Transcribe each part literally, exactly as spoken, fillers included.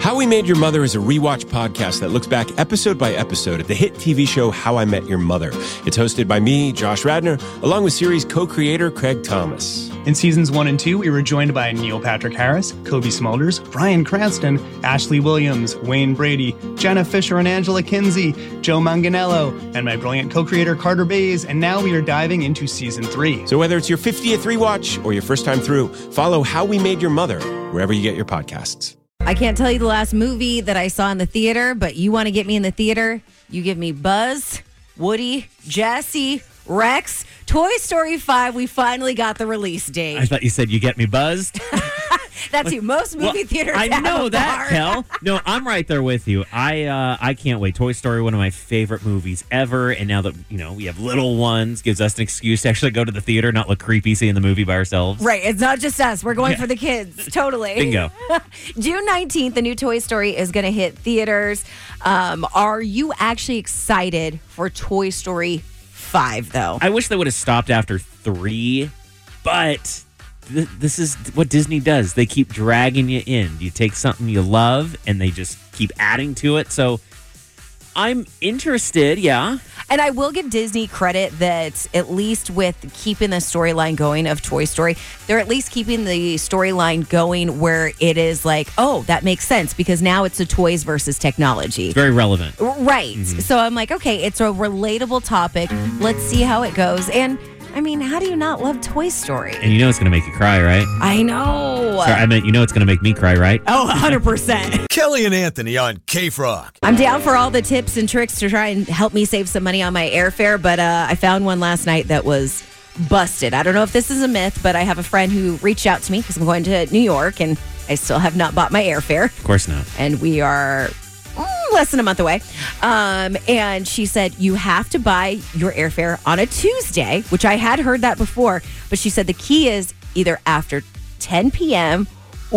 How We Made Your Mother is a rewatch podcast that looks back episode by episode at the hit T V show How I Met Your Mother. It's hosted by me, Josh Radnor, along with series co-creator Craig Thomas. In seasons one and two, we were joined by Neil Patrick Harris, Kobe Smulders, Bryan Cranston, Ashley Williams, Wayne Brady, Jenna Fisher and Angela Kinsey, Joe Manganiello, and my brilliant co-creator Carter Bays, and now we are diving into season three. So whether it's your fiftieth rewatch or your first time through, follow How We Made Your Mother wherever you get your podcasts. I can't tell you the last movie that I saw in the theater, but you want to get me in the theater, you give me Buzz, Woody, Jesse, Rex, Toy Story five. We finally got the release date. I thought you said you get me buzzed. That's you. Most movie well, theaters I have know a that, bar. Kel. No, I'm right there with you. I uh, I can't wait. Toy Story, one of my favorite movies ever. And now that, you know, we have little ones, gives us an excuse to actually go to the theater, not look creepy seeing the movie by ourselves. Right. It's not just us. We're going Yeah. for the kids. Totally. Bingo. June nineteenth, the new Toy Story is going to hit theaters. Um, are you actually excited for Toy Story five, though? I wish they would have stopped after three, but th- this is what Disney does. They keep dragging you in. You take something you love, and they just keep adding to it. So I'm interested, yeah. And I will give Disney credit that at least with keeping the storyline going of Toy Story, they're at least keeping the storyline going where it is like, oh, that makes sense because now it's the toys versus technology. It's very relevant. Right. Mm-hmm. So I'm like, okay, it's a relatable topic. Let's see how it goes. And I mean, how do you not love Toy Story? And you know it's going to make you cry, right? I know. Sorry, I meant you know it's going to make me cry, right? Oh, one hundred percent. Kelly and Anthony on K-Frog. I'm down for all the tips and tricks to try and help me save some money on my airfare, but uh, I found one last night that was busted. I don't know if this is a myth, but I have a friend who reached out to me because I'm going to New York and I still have not bought my airfare. Of course not. And we are mm, less than a month away. Um, and she said, you have to buy your airfare on a Tuesday, which I had heard that before. But she said the key is either after ten p.m.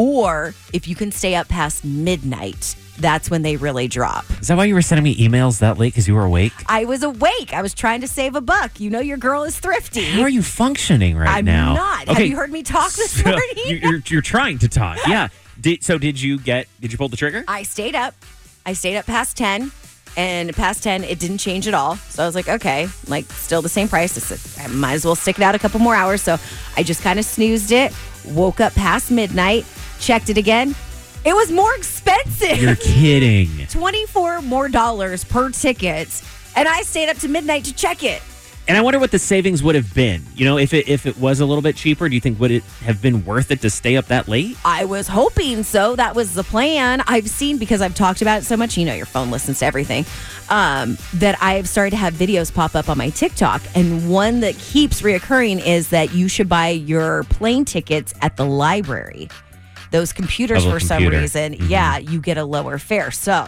or if you can stay up past midnight. That's when they really drop. Is that why you were sending me emails that late because you were awake? I was awake. I was trying to save a buck. You know your girl is thrifty. How are you functioning right I'm now? I'm not. Have you heard me talk this So morning? you're, you're trying to talk. Yeah. Did, so did you get, did you pull the trigger? I stayed up. I stayed up past ten. And past ten, it didn't change at all. So I was like, okay, like still the same price. I said, I might as well stick it out a couple more hours. So I just kind of snoozed it, woke up past midnight, checked it again. It was more expensive. You're kidding. twenty-four more dollars per ticket. And I stayed up to midnight to check it. And I wonder what the savings would have been. You know, if it if it was a little bit cheaper, do you think would it have been worth it to stay up that late? I was hoping so. That was the plan. I've seen, because I've talked about it so much, you know, your phone listens to everything, um, that I've started to have videos pop up on my TikTok. And one that keeps reoccurring is that you should buy your plane tickets at the library. Those computers, Double for computer. some reason, Mm-hmm. yeah, you get a lower fare. So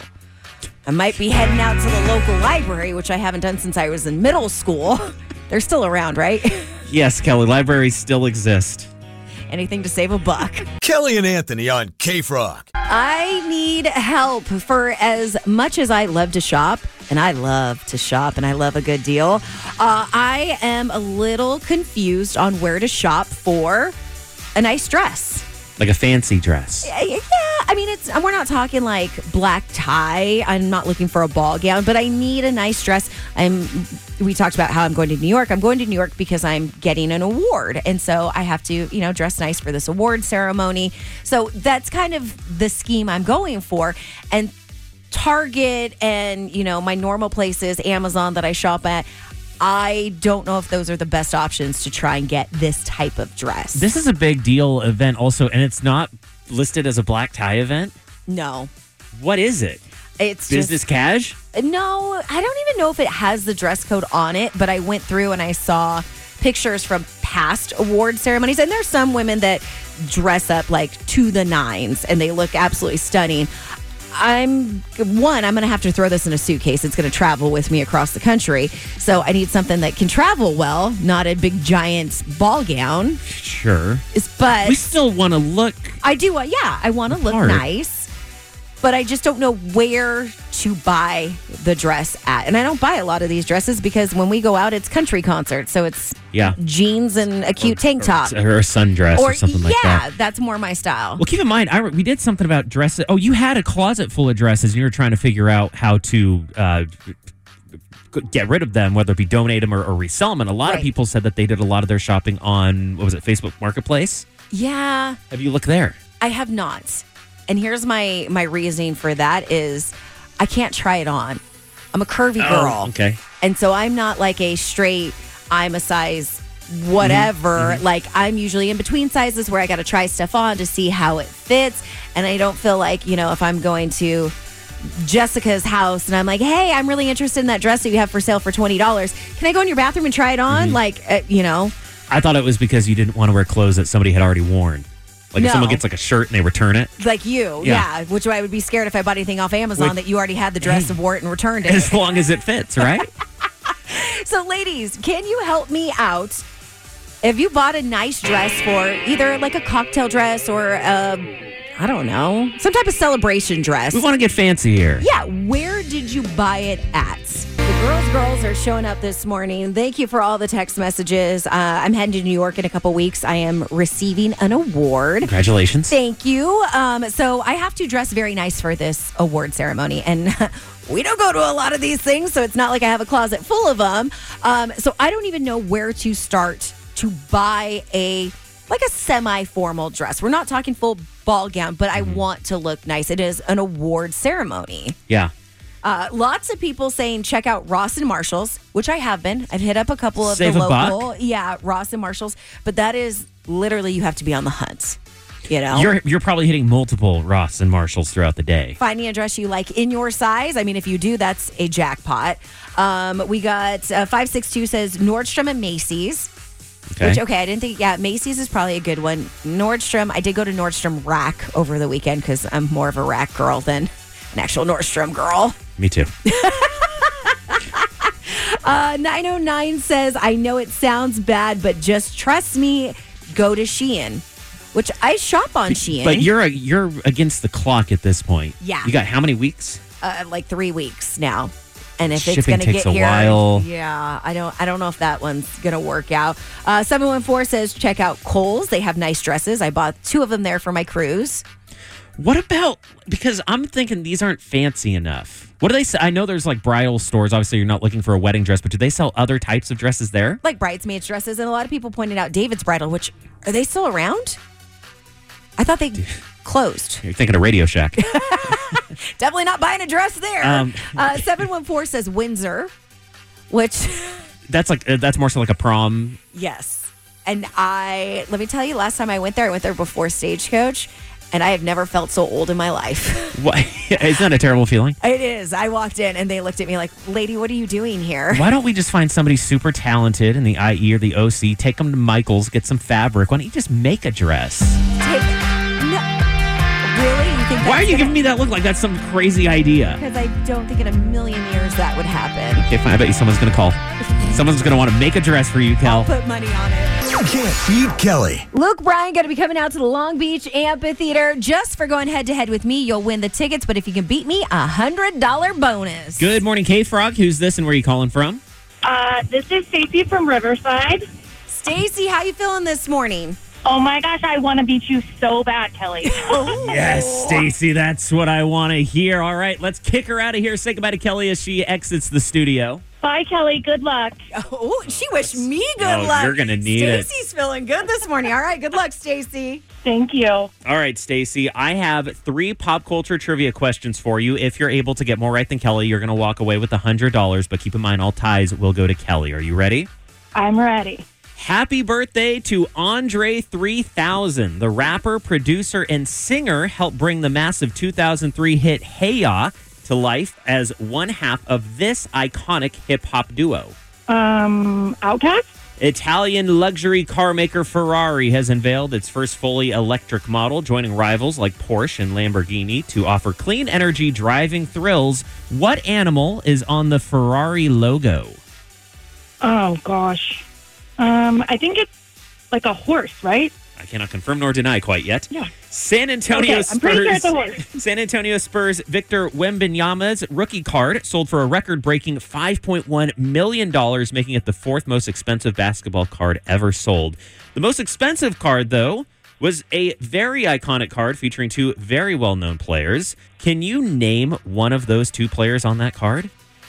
I might be heading out to the local library, which I haven't done since I was in middle school. They're still around, right? Yes, Kelly, libraries still exist. Anything to save a buck. Kelly and Anthony on K-Frog. I need help. For as much as I love to shop, and I love to shop, and I love a good deal, uh, I am a little confused on where to shop for a nice dress. Like a fancy dress. Yeah, yeah, I mean, it's we're not talking like black tie. I'm not looking for a ball gown, but I need a nice dress. I'm. We talked about how I'm going to New York. I'm going to New York because I'm getting an award, and so I have to, you know, dress nice for this award ceremony. So that's kind of the scheme I'm going for. And Target and, you know, my normal places, Amazon that I shop at, I don't know if those are the best options to try and get this type of dress. This is a big deal event also, and it's not listed as a black tie event. No. What is it? It's Business just, cash? No, I don't even know if it has the dress code on it, but I went through and I saw pictures from past award ceremonies, and there's some women that dress up like to the nines and they look absolutely stunning. I'm one, I'm going to have to throw this in a suitcase. It's going to travel with me across the country. So I need something that can travel well, not a big giant ball gown. Sure. But We still want to look. I do, uh, yeah, I want to look Hard. nice, but I just don't know where to buy the dress at. And I don't buy a lot of these dresses because when we go out, it's country concerts. So it's Yeah. jeans and a cute tank top. Or a sundress or, something yeah, like that. that's more my style. Well, keep in mind, I, re- we did something about dresses. Oh, you had a closet full of dresses and you were trying to figure out how to uh, get rid of them, whether it be donate them or, or resell them. And a lot Right. of people said that they did a lot of their shopping on, what was it, Facebook Marketplace? Yeah, Have you looked there? I have not. And here's my my reasoning for that is I can't try it on. I'm a curvy girl. Oh, okay. And so I'm not like a straight, I'm a size whatever. Mm-hmm. Like I'm usually in between sizes where I got to try stuff on to see how it fits. And I don't feel like, you know, if I'm going to Jessica's house and I'm like, hey, I'm really interested in that dress that you have for sale for twenty dollars. Can I go in your bathroom and try it on? Mm-hmm. Like, uh, you know. I thought it was because you didn't want to wear clothes that somebody had already worn. Like No. if someone gets like a shirt and they return it. Like you, Yeah. yeah. Which I would be scared if I bought anything off Amazon Which- that you already had the dress and wore it and returned it. As long as it fits, right? So, ladies, can you help me out? If you bought a nice dress for either like a cocktail dress or a, I don't know, some type of celebration dress. We want to get fancy here. Yeah, where did you buy it at? The girls, girls are showing up this morning. Thank you for all the text messages. Uh, I'm heading to New York in a couple weeks. I am receiving an award. Congratulations. Thank you. Um, so I have to dress very nice for this award ceremony. And we don't go to a lot of these things, so it's not like I have a closet full of them. Um, so I don't even know where to start to buy a like a semi-formal dress. We're not talking full ball gown, but I want to look nice. It is an award ceremony. Yeah. Uh, lots of people saying check out Ross and Marshalls, which I have been. I've hit up a couple of Save the a buck? local, yeah, Ross and Marshalls. But that is literally you have to be on the hunt. You know, You're you're probably hitting multiple Ross and Marshalls throughout the day. finding a dress you like in your size. I mean, if you do, that's a jackpot. Um, we got uh, five six two says Nordstrom and Macy's. Okay. Which, okay, I didn't think, yeah, Macy's is probably a good one. Nordstrom, I did go to Nordstrom Rack over the weekend because I'm more of a Rack girl than an actual Nordstrom girl. Me too. Uh, nine oh nine says, I know it sounds bad, but just trust me, go to Shein, which I shop on Shein. But you're a, you're against the clock at this point. Yeah. You got how many weeks? uh, like three weeks now. And if it's Shipping going to takes get a here, while. yeah, I don't, I don't know if that one's going to work out. Uh, seven one four says, check out Kohl's. They have nice dresses. I bought two of them there for my cruise. What about, because I'm thinking these aren't fancy enough. What do they say? I know there's like bridal stores. Obviously, you're not looking for a wedding dress, but do they sell other types of dresses there? Like bridesmaids dresses, and a lot of people pointed out David's Bridal, which, are they still around? I thought they closed. You're thinking of Radio Shack. Definitely not buying a dress there. Um, uh, seven one four says Windsor, which, That's like, uh, that's more so like a prom. yes. And I, let me tell you, last time I went there, I went there before Stagecoach, and I have never felt so old in my life. What? Isn't that a terrible feeling? It is. I walked in, and they looked at me like, lady, what are you doing here? Why don't we just find somebody super talented in the I E or the O C, take them to Michael's, get some fabric? Why don't you just make a dress? Take, no, really? You think Why are you giving me that look like that's some crazy idea? Because I don't think in a million years that would happen. Okay, fine. I bet you someone's going to call. Someone's going to want to make a dress for you, Kel. Put money on it. You can't beat Kelly. Luke Bryan going to be coming out to the Long Beach Amphitheater just for going head to head with me. You'll win the tickets, but if you can beat me, a hundred dollar bonus. Good morning, K-Frog. Who's this and where are you calling from? Uh, this is Stacey from Riverside. Stacy, how you feeling this morning? Oh my gosh, I want to beat you so bad, Kelly. Yes, Stacy, that's what I want to hear. All right, let's kick her out of here. Say goodbye to Kelly as she exits the studio. Bye, Kelly. Good luck. Oh, she wished me good Oh, luck. you're gonna need it. Stacy's feeling good this morning. All right, good luck, Stacy. Thank you. All right, Stacy, I have three pop culture trivia questions for you. If you're able to get more right than Kelly, you're going to walk away with one hundred dollars, but keep in mind all ties will go to Kelly. Are you ready? I'm ready. Happy birthday to Andre three thousand. The rapper, producer, and singer helped bring the massive two thousand three hit Hey Ya to life as one half of this iconic hip-hop duo. Um, Outcast? Italian luxury car maker Ferrari has unveiled its first fully electric model, joining rivals like Porsche and Lamborghini to offer clean energy driving thrills. What animal is on the Ferrari logo? Oh, gosh. Um, I think it's like a horse, right? I cannot confirm nor deny quite yet. Yeah. San Antonio Okay, I'm pretty sure Spurs. it's a horse. San Antonio Spurs Victor Wembanyama's rookie card sold for a record-breaking five point one million dollars, making it the fourth most expensive basketball card ever sold. The most expensive card, though, was a very iconic card featuring two very well-known players. Can you name one of those two players on that card?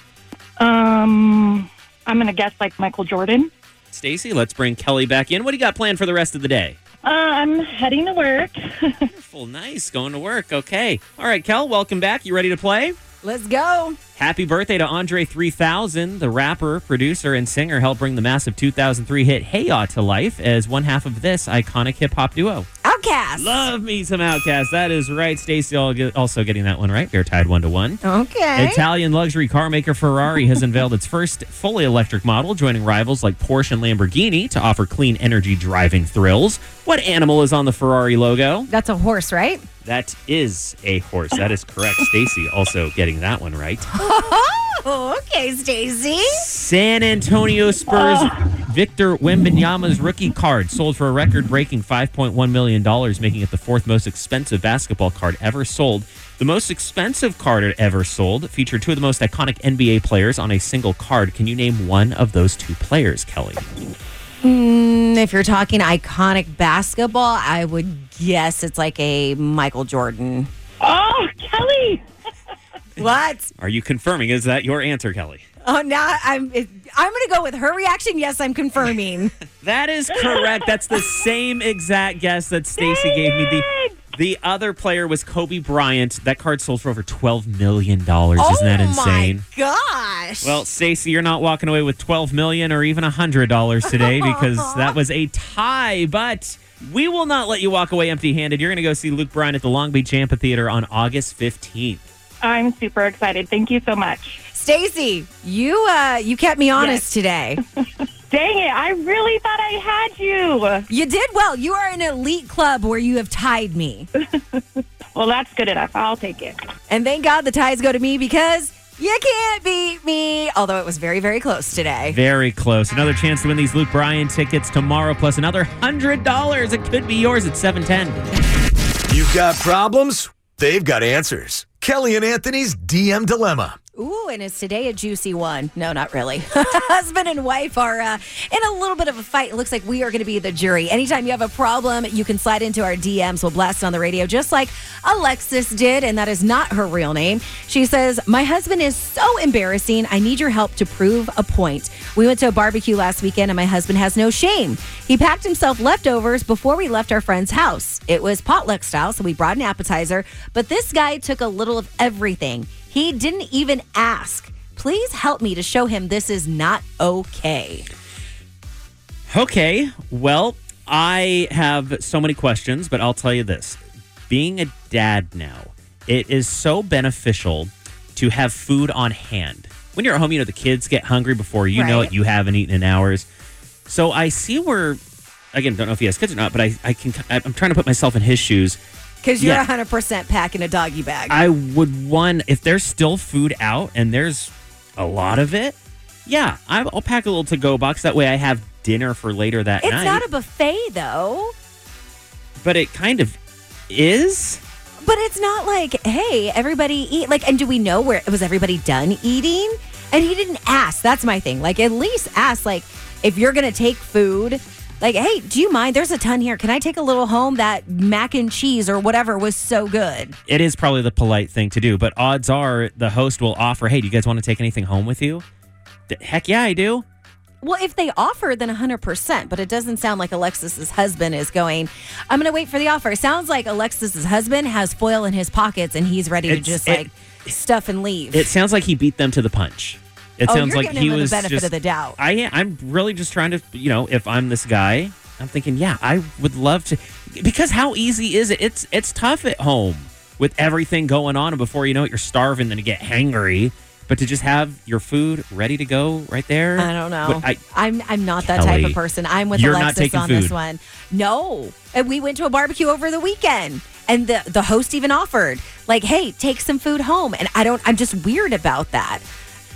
Um, I'm going to guess like Michael Jordan. Stacy, let's bring Kelly back in. What do you got planned for the rest of the day? Uh, I'm heading to work. Wonderful. Nice. Going to work. Okay. All right, Kel, welcome back. You ready to play? Let's go. Happy birthday to Andre three thousand. The rapper, producer, and singer helped bring the massive two thousand three hit Hey Ya to life as one half of this iconic hip-hop duo. Outcast. Love me some Outkast. That is right. Stacy also getting that one right. They're tied one to one. Okay. Italian luxury car maker Ferrari has unveiled its first fully electric model, joining rivals like Porsche and Lamborghini to offer clean energy driving thrills. What animal is on the Ferrari logo? That's a horse, right? That is a horse. That is correct. Stacy also getting that one right. Oh, okay, Stacey. San Antonio Spurs Victor Wembanyama's rookie card sold for a record-breaking five point one million dollars, making it the fourth most expensive basketball card ever sold. The most expensive card ever sold featured two of the most iconic N B A players on a single card. Can you name one of those two players, Kelly? Mm, if you're talking iconic basketball, I would guess it's like a Michael Jordan. Oh, Kelly. What? Are you confirming? Is that your answer, Kelly? Oh, now I'm. I'm going to go with her reaction. Yes, I'm confirming. That is correct. That's the same exact guess that Stacy gave me. The the other player was Kobe Bryant. That card sold for over twelve million dollars. Oh Isn't that insane? my gosh. Well, Stacy, you're not walking away with twelve million dollars or even one hundred dollars today because that was a tie. But we will not let you walk away empty-handed. You're going to go see Luke Bryan at the Long Beach Amphitheater on August fifteenth. I'm super excited. Thank you so much. Stacey, you uh, you kept me honest today. Dang it. I really thought I had you. You did well. You are an elite club where you have tied me. Well, that's good enough. I'll take it. And thank God the ties go to me because you can't beat me. Although it was very, very close today. Very close. Another chance to win these Luke Bryan tickets tomorrow, plus another one hundred dollars. It could be yours at seven ten. You've got problems? They've got answers. Kelly and Anthony's D M Dilemma. Ooh, and is today a juicy one? No, not really. Husband and wife are uh, in a little bit of a fight. It looks like we are going to be the jury. Anytime you have a problem, you can slide into our D Ms. We'll blast it on the radio just like Alexis did, and that is not her real name. She says, my husband is so embarrassing. I need your help to prove a point. We went to a barbecue last weekend, and my husband has no shame. He packed himself leftovers before we left our friend's house. It was potluck style, so we brought an appetizer, but this guy took a little of everything. He didn't even ask. Please help me to show him this is not okay. Okay, well, I have so many questions, but I'll tell you this. Being a dad now, it is so beneficial to have food on hand. When you're at home, you know, the kids get hungry before you know Right. it. You haven't eaten in hours. So I see where, again, don't know if he has kids or not, but I, I can, I'm trying to put myself in his shoes. Because you're Yeah. one hundred percent packing a doggy bag. I would want, if there's still food out and there's a lot of it, yeah, I'll pack a little to-go box. That way I have dinner for later that it's night. not a buffet, though. But it kind of is. But it's not like, hey, everybody eat. Like, and do we know where, was everybody done eating? And he didn't ask. That's my thing. Like, at least ask, like, if you're going to take food, like, hey, do you mind? There's a ton here. Can I take a little home? That mac and cheese or whatever was so good. It is probably the polite thing to do, but odds are the host will offer, hey, do you guys want to take anything home with you? Th- Heck yeah, I do. Well, if they offer, then one hundred percent. But it doesn't sound like Alexis's husband is going, I'm going to wait for the offer. It sounds like Alexis's husband has foil in his pockets and he's ready to It's- just it- like stuff and leave. It sounds like he beat them to the punch. It Oh, sounds you're like giving he him the was benefit just, of the doubt. I am. I'm really just trying to, you know, if I'm this guy, I'm thinking, yeah, I would love to, because how easy is it? It's it's tough at home with everything going on, and before you know it, you're starving, then you get hangry. But to just have your food ready to go right there, I don't know. But I, I'm I'm not that Kelly, type of person. I'm with you're not Alexis taking on this food. one. No. And we went to a barbecue over the weekend. And the, the host even offered, like, hey, take some food home. And I don't, I'm just weird about that.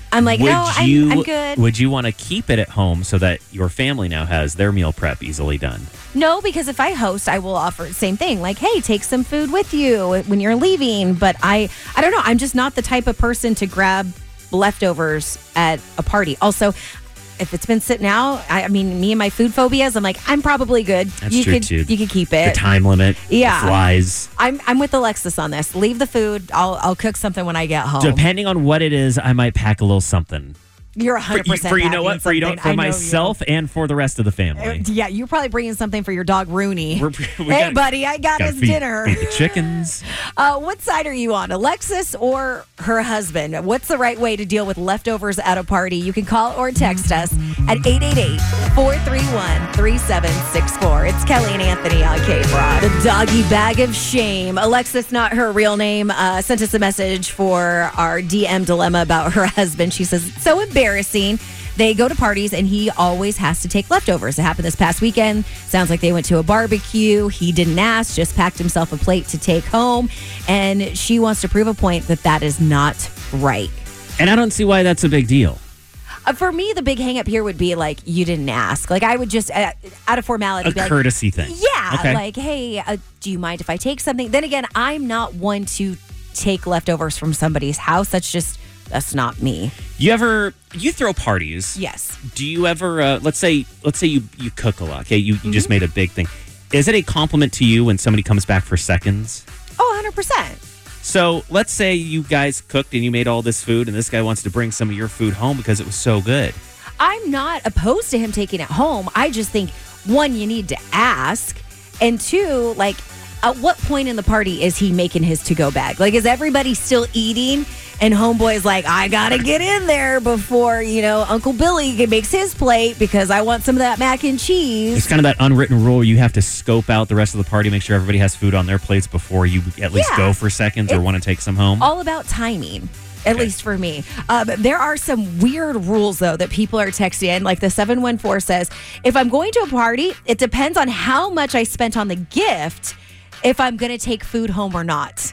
I'm like, would no, I'm, you, I'm good. Would you want to keep it at home so that your family now has their meal prep easily done? No, because if I host, I will offer the same thing. Like, hey, take some food with you when you're leaving. But I, I don't know. I'm just not the type of person to grab leftovers at a party. Also, if it's been sitting out, I, I mean, me and my food phobias, I'm like, I'm probably good. That's you true, could, too. You could keep it. The time limit. Yeah. The flies. I'm I'm with Alexis on this. Leave the food. I'll I'll cook something when I get home. Depending on what it is, I might pack a little something. You're one For, hundred you- percent for you know what? For you know, something. for I know you. myself and for the rest of the family. Yeah, you're probably bringing something for your dog Rooney. We're- we hey, gotta- buddy, I got Gotta his feed, dinner. feed the chickens. Uh, what side are you on, Alexis or her husband? What's the right way to deal with leftovers at a party? You can call or text us at eight eight eight, four three one, three seven six four. It's Kelly and Anthony on K-Rock. The doggy bag of shame. Alexis, not her real name, uh, sent us a message for our D M dilemma about her husband. She says, it's so embarrassing. They go to parties and he always has to take leftovers. It happened this past weekend. Sounds like they went to a barbecue. He didn't ask, just packed himself a plate to take home. And she wants to prove a point that that is not right. And I don't see why that's a big deal. Uh, for me, the big hang up here would be like, you didn't ask. Like, I would just, uh, out of formality, A be like, courtesy thing. yeah, Okay. like, hey, uh, do you mind if I take something? Then again, I'm not one to take leftovers from somebody's house. That's just, that's not me. You ever you throw parties? Yes. Do you ever uh, let's say let's say you you cook a lot? Okay, you, you Mm-hmm. just made a big thing. Is it a compliment to you when somebody comes back for seconds? Oh, one hundred percent. So let's say you guys cooked and you made all this food, and this guy wants to bring some of your food home because it was so good. I'm not opposed to him taking it home. I just think, one, you need to ask. And two, like, at what point in the party is he making his to-go bag? Like, is everybody still eating? And homeboy's like, I got to get in there before, you know, Uncle Billy makes his plate because I want some of that mac and It's cheese. kind of that unwritten rule where you have to scope out the rest of the party, make sure everybody has food on their plates before you at least Yeah. go for seconds or It's want to take some home. All about timing. At Okay. least for me. Um, there are some weird rules, though, that people are texting in. Like the seven one four says, if I'm going to a party, it depends on how much I spent on the gift if I'm going to take food home or not.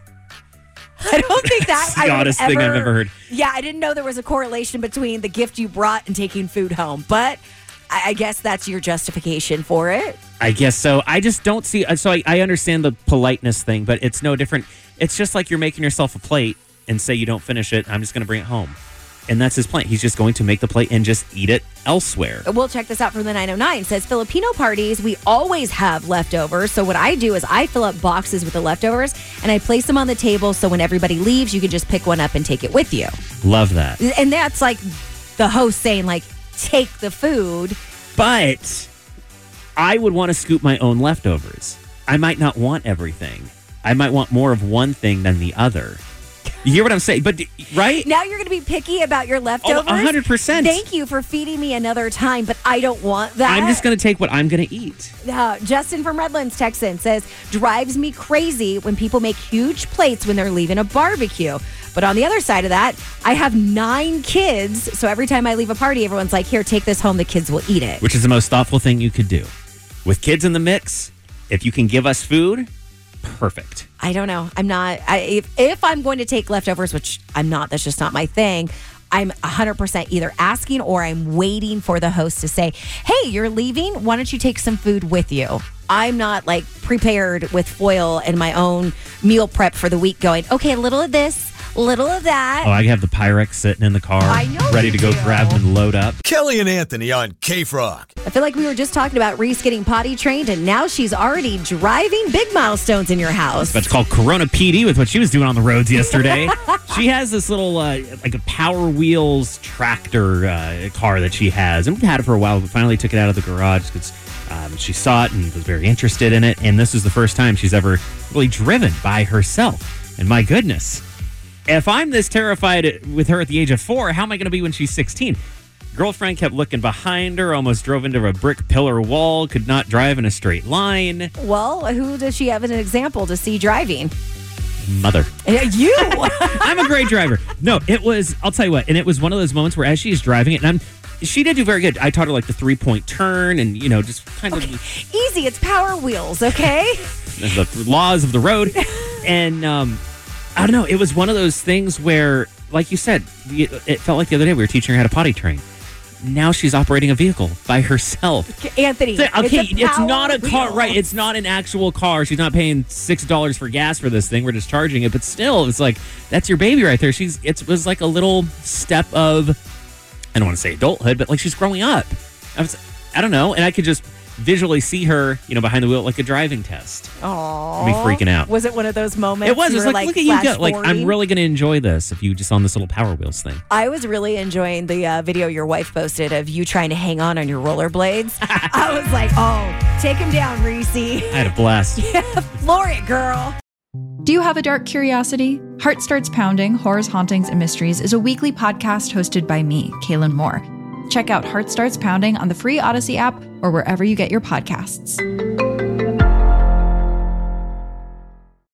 I don't think that It's the I would oddest thing I've ever heard. Yeah, I didn't know there was a correlation between the gift you brought and taking food home. But I, I guess that's your justification for it. I guess so. I just don't see. So I, I understand the politeness thing, but it's no different. It's just like you're making yourself a plate and say you don't finish it. I'm just going to bring it home. And that's his plan. He's just going to make the plate and just eat it elsewhere. We'll check this out from the nine oh nine. It says Filipino parties, we always have leftovers. So what I do is I fill up boxes with the leftovers and I place them on the table so when everybody leaves, you can just pick one up and take it with you. Love that. And that's like the host saying, like, take the food. But I would want to scoop my own leftovers. I might not want everything. I might want more of one thing than the other. You hear what I'm saying? But right? Now you're going to be picky about your leftovers. Oh, one hundred percent. Thank you for feeding me another time, but I don't want that. I'm just going to take what I'm going to eat. Uh, Justin from Redlands texts in, says, drives me crazy when people make huge plates when they're leaving a barbecue. But on the other side of that, I have nine kids. So every time I leave a party, everyone's like, here, take this home. The kids will eat it. Which is the most thoughtful thing you could do. With kids in the mix, if you can give us food, perfect. I don't know. I'm not. I, if, if I'm going to take leftovers, which I'm not, that's just not my thing. I'm one hundred percent either asking or I'm waiting for the host to say, hey, you're leaving. Why don't you take some food with you? I'm not like prepared with foil and my own meal prep for the week going, okay, a little of this, a little of that. Oh, I have the Pyrex sitting in the car, I know ready you to go do. grab and load up. Kelly and Anthony on K-Frog. I feel like we were just talking about Reese getting potty trained and now she's already driving big milestones in your house. That's called Corona P D with what she was doing on the roads yesterday. She has this little, uh, like a Power Wheels tractor uh, car that she has. And we've had it for a while, but finally took it out of the garage because um, she saw it and was very interested in it. And this was the first time she's ever really driven by herself. And my goodness, if I'm this terrified with her at the age of four, how am I going to be when she's sixteen? Girlfriend kept looking behind her, almost drove into a brick pillar wall, could not drive in a straight line. Well, who does she have as an example to see driving? Mother. You! I'm a great driver. No, it was, I'll tell you what, and it was one of those moments where as she's driving it, and I'm, she did do very good. I taught her like the three point turn and, you know, just kind of Easy, it's Power Wheels, okay? the laws of the road. And um, I don't know, it was one of those things where like you said, we- it felt like the other day we were teaching her how to potty train. Now she's operating a vehicle by herself. Anthony, So, okay, it's, a it's not a power car, wheel. right? It's not an actual car. She's not paying six dollars for gas for this thing. We're just charging it, but still, it's like that's your baby right there. She's it was like a little step of, I don't want to say adulthood, but like she's growing up. I was, I don't know, and I could just visually see her, you know, behind the wheel like a driving test. Aww. Me freaking out. Was it one of those moments? It was. you It was were, like, look at you flash go. Like, I'm forwarding? really going to enjoy this if you just on this little Power Wheels thing. I was really enjoying the uh, video your wife posted of you trying to hang on on your rollerblades. I was like, oh, take him down, Reese. I had a blast. Floor it, girl. Do you have a dark curiosity? Heart Starts Pounding, Horrors, Hauntings, and Mysteries is a weekly podcast hosted by me, Kaylin Moore. Check out Heart Starts Pounding on the free Odyssey app or wherever you get your podcasts.